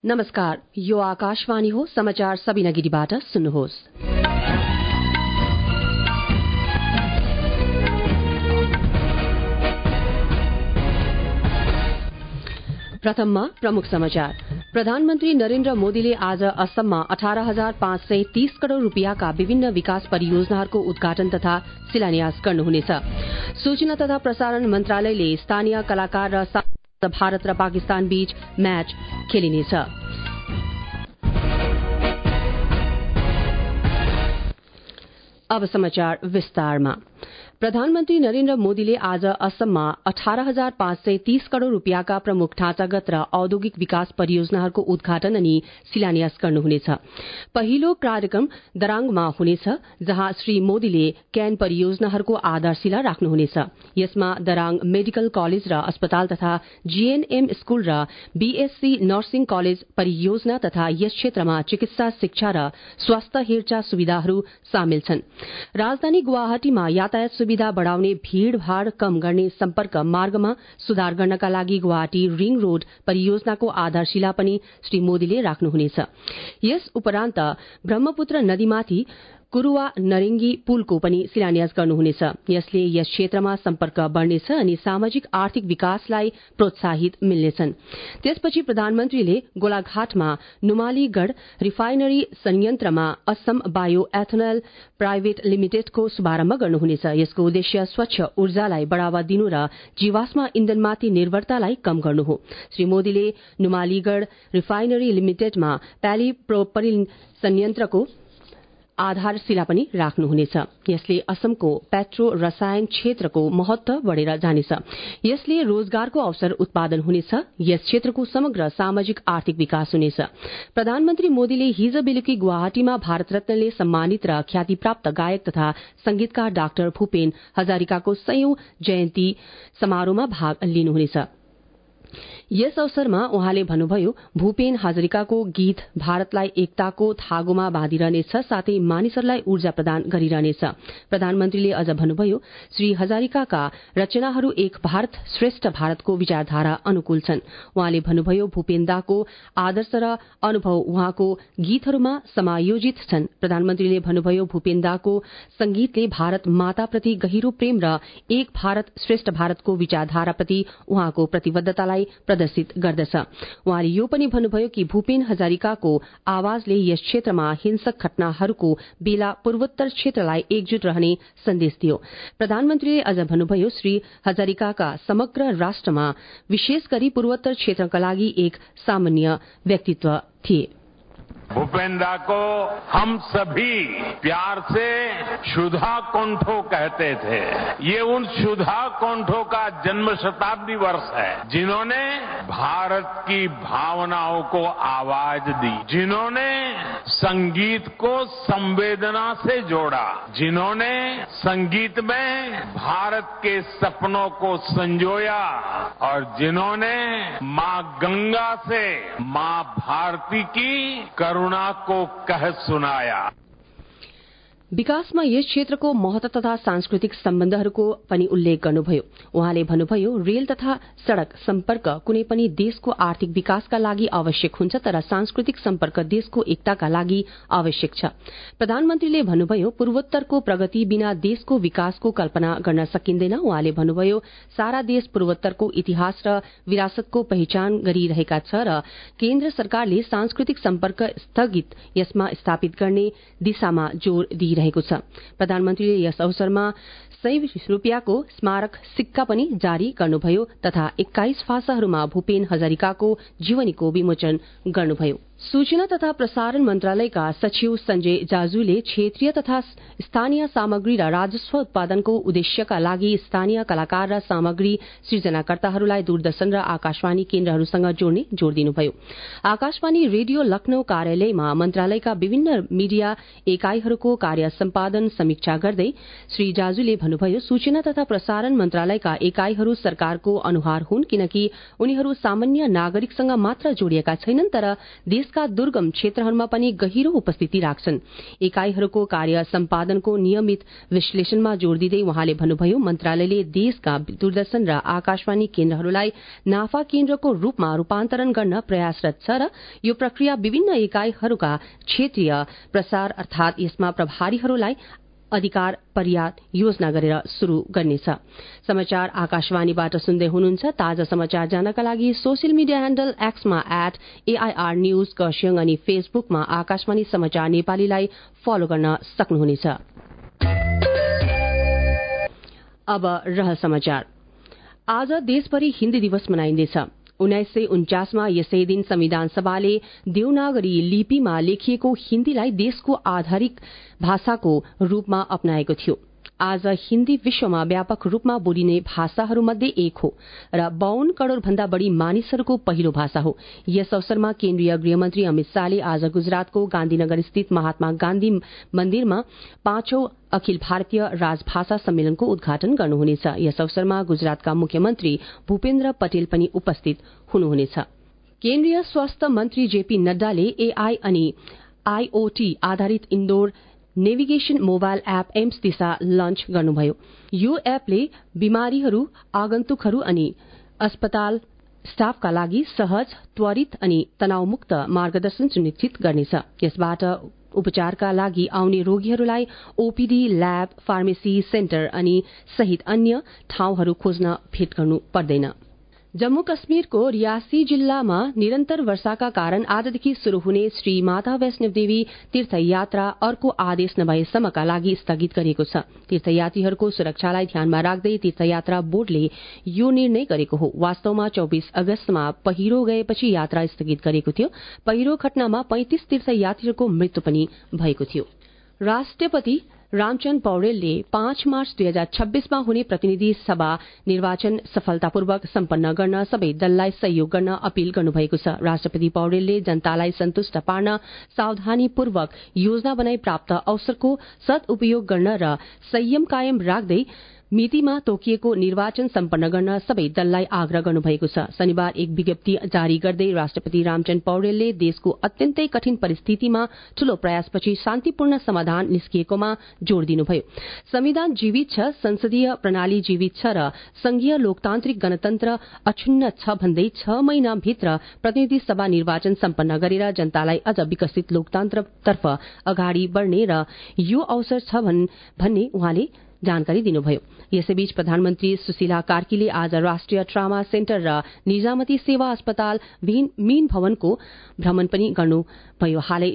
नमस्कार, यो आकाशवाणी हो। समाचार सबिना गिरीबाट सुन्नुहोस्। प्रथममा प्रमुख समाचार। प्रधानमन्त्री नरेन्द्र मोदीले आज असममा 18,530 करोड़ रूपियाँका विभिन्न विकास परियोजनाहरूको उद्घाटन तथा शिलान्यास गर्नुहुनेछ। सूचना तथा प्रसारण मन्त्रालयले स्थानीय कलाकार र भारत र पाकिस्तान बीच म्याच खेलिनेछ। अब समाचार विस्तारमा। प्रधानमन्त्री नरेन्द्र मोदीले आज असममा 18,530 करोड़ रूपियाँका प्रमुख ढाँचागत र औद्योगिक विकास परियोजनाहरूको उद्घाटन अनि शिलान्यास गर्नुहुनेछ। पहिलो कार्यक्रम दराङमा हुनेछ, जहाँ श्री मोदीले कैन परियोजनाहरूको आधारशिला राख्नुहुनेछ। यसमा दराङ मेडिकल कलेज र अस्पताल तथा जीएनएम स्कूल र बीएससी नर्सिङ कलेज परियोजना तथा यस क्षेत्रमा चिकित्सा शिक्षा र स्वास्थ्य हेरचाह सुविधाहरू सामेल छन्। राजधानी गुवाहाटीमा यातायात सुविधा बढ़ाउने, भीड़भाड़ कम गर्ने, सम्पर्क मार्गमा सुधार गर्नका लागि गुवाहाटी रिङ रोड परियोजनाको आधारशिला पनि श्री मोदीले राख्नुहुनेछ। यस उपरान्त ब्रह्मपुत्र नदीमाथि कुरुवा नरेंगी पुलको पनि शिलान्यास गर्नुहुनेछ। यसले यस क्षेत्रमा सम्पर्क बढ़नेछ अनि सामाजिक आर्थिक विकासलाई प्रोत्साहित मिल्नेछन्। त्यसपछि प्रधानमन्त्रीले गोलाघाटमा नुमालीगढ़ रिफाइनरी संयन्त्रमा असम बायो एथनल प्राइभेट लिमिटेडको शुभारम्भ गर्नुहुनेछ। यसको उद्देश्य स्वच्छ ऊर्जालाई बढ़ावा दिनु र जीवाश्म इन्धनमाथि निर्भरतालाई कम गर्नु हो। श्री मोदीले नुमालीगढ़ रिफाइनरी लिमिटेडमा प्यालिप्रोपिलिन संयन्त्रको आधारशिला पनि राख्नुहुनेछ। यसले असमको पेट्रो रसायन क्षेत्रको महत्व बढ़ेर जानेछ। यसले रोजगारको अवसर उत्पादन हुनेछ। यस क्षेत्रको समग्र सामाजिक आर्थिक विकास हुनेछ। प्रधानमन्त्री मोदीले हिज बेलुकी गुवाहाटीमा भारत रत्नले सम्मानित र ख्यातिप्राप्त गायक तथा संगीतकार डाक्टर भूपेन हजारिकाको 100औं जयन्ती समारोहमा भाग लिनुहुनेछ। यस अवसरमा उहाँले भन्नुभयो, भूपेन हजारिकाको गीत भारतलाई एकताको धागोमा बाँधिरहनेछ, साथै मानिसहरूलाई ऊर्जा प्रदान गरिरहनेछ। प्रधानमन्त्रीले अझ भन्नुभयो, श्री हजारिकाका रचनाहरू एक भारत श्रेष्ठ भारतको विचारधारा अनुकूल छन्। उहाँले भन्नुभयो, भूपेन दाको आदर्श र अनुभव उहाँको गीतहरूमा समायोजित छन्। प्रधानमन्त्रीले भन्नुभयो, भूपेन दाको संगीतले भारत माताप्रति गहिरो प्रेम र एक भारत श्रेष्ठ भारतको विचारधाराप्रति उहाँको प्रतिबद्धतालाई प्रदर्शित गर्दछ। उहाँले यो पनि भन्नुभयो कि भूपेन हजारिकाको आवाजले यस क्षेत्रमा हिंसक घटनाहरूको बेला पूर्वोत्तर क्षेत्रलाई एकजुट रहने सन्देश दियो। प्रधानमन्त्रीले अझ भन्नुभयो, श्री हजारिकाका समग्र राष्ट्रमा विशेष गरी पूर्वोत्तर क्षेत्रका लागि एक सामान्य व्यक्तित्व थिए। भूपेंद्र को हम सभी प्यार से क्षुधा कंठो कहते थे। ये उन क्षुधा कंठों का जन्म शताब्दी वर्ष है, जिन्होंने भारत की भावनाओं को आवाज दी, जिन्होंने संगीत को संवेदना से जोड़ा, जिन्होंने संगीत में भारत के सपनों को संजोया और जिन्होंने मां गंगा से मां भारती की करुणा को कह सुनाया। विकासमा यस क्षेत्रको महत्व तथा सांस्कृतिक सम्बन्धहरूको पनि उल्लेख गर्नुभयो। उहाँले भन्नुभयो, रेल तथा सड़क सम्पर्क कुनै पनि देशको आर्थिक विकासका लागि आवश्यक हुन्छ, तर सांस्कृतिक सम्पर्क देशको एकताका लागि आवश्यक छ। प्रधानमन्त्रीले भन्नुभयो, पूर्वोत्तरको प्रगति बिना देशको विकासको कल्पना गर्न सकिँदैन। उहाँले भन्नुभयो, सारा देश पूर्वोत्तरको इतिहास र विरासतको पहिचान गरिरहेका छ र केन्द्र सरकारले सांस्कृतिक सम्पर्क स्थगित यसमा स्थापित गर्ने दिशामा जोड़ दिइरहेको छ। प्रधानमन्त्रीले यस अवसरमा 100 रुपियाँको स्मारक सिक्का पनि जारी गर्नुभयो तथा 21 भाषाहरूमा भूपेन हजारिकाको जीवनीको विमोचन गर्नुभयो। सूचना तथा प्रसारण मन्त्रालयका सचिव संजय जाजुले क्षेत्रीय तथा स्थानीय सामग्री र राजस्व उत्पादनको उद्देश्यका लागि स्थानीय कलाकार र सामग्री सृजनाकर्ताहरूलाई दूरदर्शन र आकाशवाणी केन्द्रहरूसँग जोड्ने जोड़ दिनुभयो। आकाशवाणी रेडियो लखनऊ कार्यालयमा मन्त्रालयका विभिन्न मीडिया एकाईहरूको कार्य सम्पादन समीक्षा गर्दै श्री जाजुले भन्नुभयो, सूचना तथा प्रसारण मन्त्रालयका एकाईहरू सरकारको अनुहार हुन्, किनकि उनीहरू सामान्य नागरिकसँग मात्र जोडिएका छैनन्, तर देशका दुर्गम क्षेत्रहरूमा पनि गहिरो उपस्थिति राख्छन्। एकाइहरूको कार्य सम्पादनको नियमित विश्लेषणमा जोड़ दिँदै उहाँले भन्नुभयो, मन्त्रालयले देशका दूरदर्शन र आकाशवाणी केन्द्रहरूलाई नाफा केन्द्रको रूपमा रूपान्तरण गर्न प्रयासरत छ र यो प्रक्रिया विभिन्न एकाइहरूका क्षेत्रीय प्रसार अर्थात यसमा प्रभारीहरूलाई अधिकार पर्याप्त योजना गरेर शुरू गर्नेछ। समाचार आकाशवाणीबाट सुन्दै हुनुहुन्छ। ताजा समाचार जानका लागि सोशल मिडिया ह्याण्डल एक्समा @AIR न्यूज खरसाङ अनि फेसबुकमा आकाशवाणी समाचार नेपालीलाई फलो गर्न सक्नुहुनेछ। अब रहल समाचार। आज देशभरि हिन्दी दिवस मनाइँदैछ। 1949 मा यसै दिन संविधान सभाले देवनागरी लिपिमा लेखिएको हिन्दीलाई देशको आधारिक भाषाको रूपमा अपनाएको थियो। आज हिन्दी विश्वमा व्यापक रूपमा बोलिने भाषाहरूमध्ये एक हो र 52 करोड़ भन्दा बढ़ी मानिसहरूको पहिलो भाषा हो। यस अवसरमा केन्द्रीय गृहमन्त्री अमित शाहले आज गुजरातको गान्धीनगर स्थित महात्मा गान्धी मन्दिरमा 5औं अखिल भारतीय राजभाषा सम्मेलनको उद्घाटन गर्नुहुनेछ। यस अवसरमा गुजरातका मुख्यमन्त्री भूपेन्द्र पटेल पनि उपस्थित हुनुहुनेछ। केन्द्रीय स्वास्थ्य मन्त्री जेपी नड्डाले AI अनि IoT आधारित indoor navigation mobile app AIIMS Disha launch गर्नुभयो। यो एपले बिमारीहरू, आगन्तुकहरू अनि अस्पताल स्टाफका लागि सहज, त्वरित अनि तनावमुक्त मार्गदर्शन सुनिश्चित गर्नेछ। यसबाट उपचारका लागि आउने रोगीहरूलाई ओपीडी, ल्याब, फार्मेसी सेन्टर अनि सहित अन्य ठाउँहरू खोज्न भेट गर्नु पर्दैन। जम्मू कश्मीरको रियासी जिल्लामा निरन्तर वर्षाका कारण आजदेखि शुरू हुने श्री माता वैष्णव देवी तीर्थयात्रा अर्को आदेश नभएसम्मका लागि स्थगित गरिएको छ। तीर्थयात्रीहरूको सुरक्षालाई ध्यानमा राख्दै तीर्थयात्रा बोर्डले यो निर्णय गरेको हो। वास्तवमा 24 अगस्तमा पहिरो गएपछि यात्रा स्थगित गरेको थियो। पहिरो घटनामा 35 तीर्थयात्रीहरूको मृत्यु पनि भएको थियो। राष्ट्रपति रामचन्द्र पौडेलले 5 मार्च 2026 मा हुने प्रतिनिधि सभा निर्वाचन सफलतापूर्वक सम्पन्न गर्न सबै दललाई सहयोग गर्न अपील गर्नुभएको छ। राष्ट्रपति पौडेलले जनतालाई सन्तुष्ट पार्न सावधानीपूर्वक योजना बनाई प्राप्त अवसरको सदुपयोग गर्न र संयम कायम राख्दै मितिमा तोकिएको निर्वाचन सम्पन्न गर्न सबै दललाई आग्रह गर्नुभएको छ। शनिबार एक विज्ञप्ति जारी गर्दै राष्ट्रपति रामचन्द्र पौडेलले देशको अत्यन्तै कठिन परिस्थितिमा ठूलो प्रयासपछि शान्तिपूर्ण समाधान निस्किएकोमा जोड़ दिनुभयो। संविधान जीवित छ, संसदीय प्रणाली जीवित छ र संघीय लोकतान्त्रिक गणतन्त्र अक्षुण्ण छ भन्दै 6 महिनाभित्र प्रतिनिधि सभा निर्वाचन सम्पन्न गरेर जनतालाई अझ विकसित लोकतन्त्रतर्फ अगाडि बढ़ने र यो अवसर छ भन्ने उहाँले जानकारी दिनुभयो। यसैबीच प्रधानमन्त्री सुशीला कार्कीले आज राष्ट्रिय ट्रामा सेन्टर र निजामती सेवा अस्पताल मीन भवनको भ्रमण पनि गर्नुभयो। हालै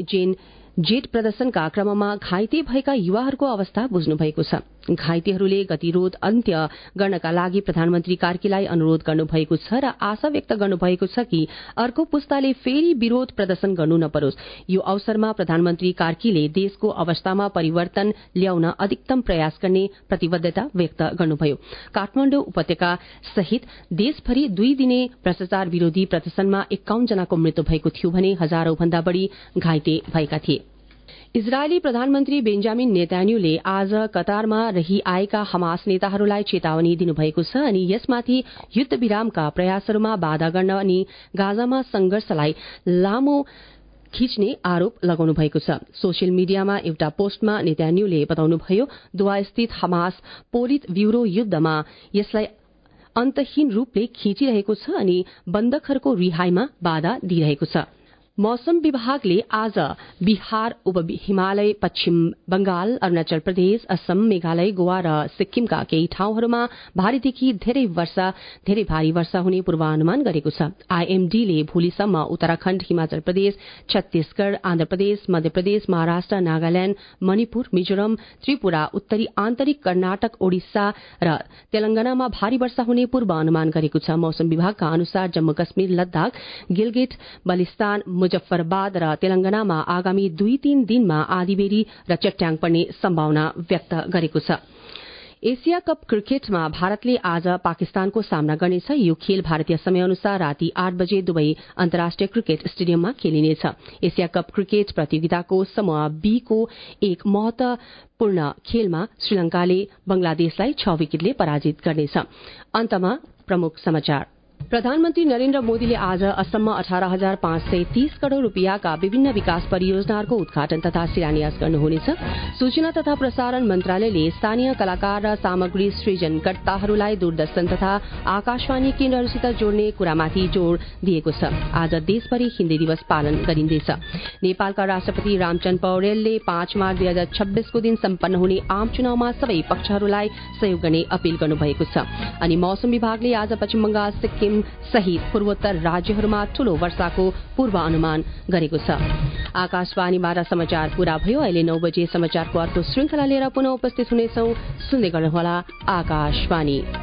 जेट प्रदर्शनका क्रममा घाइते भएका युवाहरूको अवस्था बुझ्नु भएको छ। घाइतेहरूले गतिरोध अन्त्य गर्नका लागि प्रधानमन्त्री कार्कीलाई अनुरोध गर्नुभएको छ र आशा व्यक्त गर्नुभएको छ कि अर्को पुस्ताले फेरि विरोध प्रदर्शन गर्नु नपरोस्। यो अवसरमा प्रधानमन्त्री कार्कीले देशको अवस्थामा परिवर्तन ल्याउन अधिकतम प्रयास गर्ने प्रतिबद्धता व्यक्त गर्नुभयो। काठमाडौँ उपत्यका सहित देशभरि 2 दिने भ्रष्टाचार विरोधी प्रदर्शनमा 51 जनाको मृत्यु भएको थियो भने हजारौं भन्दा बढ़ी घाइते भएका थिए। इजरायली प्रधानमन्त्री बेन्जामिन नेतान्याहुले आज कतारमा रहिआएका हमास नेताहरूलाई चेतावनी दिनुभएको छ अनि यसमाथि युद्ध विरामका प्रयासहरूमा बाधा गर्न अनि गाजामा संघर्षलाई लामो खिच्ने आरोप लगाउनु भएको छ। सोशल मिडियामा एउटा पोस्टमा नेतान्याहुले बताउनुभयो, दोहा स्थित हमास पोलित ब्यूरो युद्धमा यसलाई अन्तहीन रूपले खिचिरहेको छ अनि बन्दकहरूको रिहाईमा बाधा दिइरहेको छ। मौसम विभागले आज बिहार, हिमालय, पश्चिम बंगाल, अरूणाचल प्रदेश, असम, मेघालय, गोवा र सिक्किमका केही ठाउँहरूमा भारीदेखि धेरै भारी वर्षा हुने पूर्वानुमान गरेको छ। आईएमडीले भोलिसम्म उत्तराखण्ड, हिमाचल प्रदेश, छत्तीसगढ़, आन्ध्र प्रदेश, मध्य प्रदेश, महाराष्ट्र, नागाल्याण्ड, मणिपुर, मिजोरम, त्रिपुरा, उत्तरी आन्तरिक कर्नाटक, ओडिसा र तेलंगानामा भारी वर्षा हुने पूर्वानुमान गरेको छ। मौसम विभागका अनुसार जम्मू कश्मीर, लद्दाख, गिलगिट, बलिस्तान, मुजफ्फरबाद र तेलंगानामा आगामी 2-3 दिनमा आँधीबेहरी र चट्याङ पर्ने सम्भावना व्यक्त गरेको छ। एशिया कप क्रिकेटमा भारतले आज पाकिस्तानको सामना गर्नेछ। यो खेल भारतीय समय अनुसार राति 8 बजे दुवै अन्तर्राष्ट्रिय क्रिकेट स्टेडियममा खेलिनेछ। एशिया कप क्रिकेट प्रतियोगिताको समूह बी को एक महत्वपूर्ण खेलमा श्रीलंकाले बंगलादेशलाई 6 विकेटले पराजित गर्नेछ। अन्तमा प्रमुख समाचार प्रधानमन्त्री नरेन्द्र मोदीले आज असममा 18,530 करोड़ रूपियाँका विभिन्न विकास परियोजनाहरूको उद्घाटन तथा शिलान्यास गर्नुहुनेछ। सूचना तथा प्रसारण मन्त्रालयले स्थानीय कलाकार र सामग्री सृजनकर्ताहरूलाई दूरदर्शन तथा आकाशवाणी केन्द्रहरूसित जोड्ने कुरामाथि जोड़ दिएको छ। आज देशभरि हिन्दी दिवस पालन गरिँदैछ। नेपालका राष्ट्रपति रामचन्द्र पौडेलले 5 मार्च 2026 को दिन सम्पन्न हुने आम चुनावमा सबै पक्षहरूलाई सहयोग गर्ने अपील गर्नुभएको छ। अनि मौसम विभागले आज पश्चिम बंगाल, सिक्किम सहित पूर्वोत्तर राज्यहरूमा ठूलो वर्षाको पूर्वानुमान गरेको छ। आकाशवाणीबाट समाचार पूरा भयो। अहिले 9 बजे समाचारको अर्को श्रृंखला लिएर पुनः उपस्थित हुनेछौं। सुन्दै गर्नुहोला आकाशवाणी।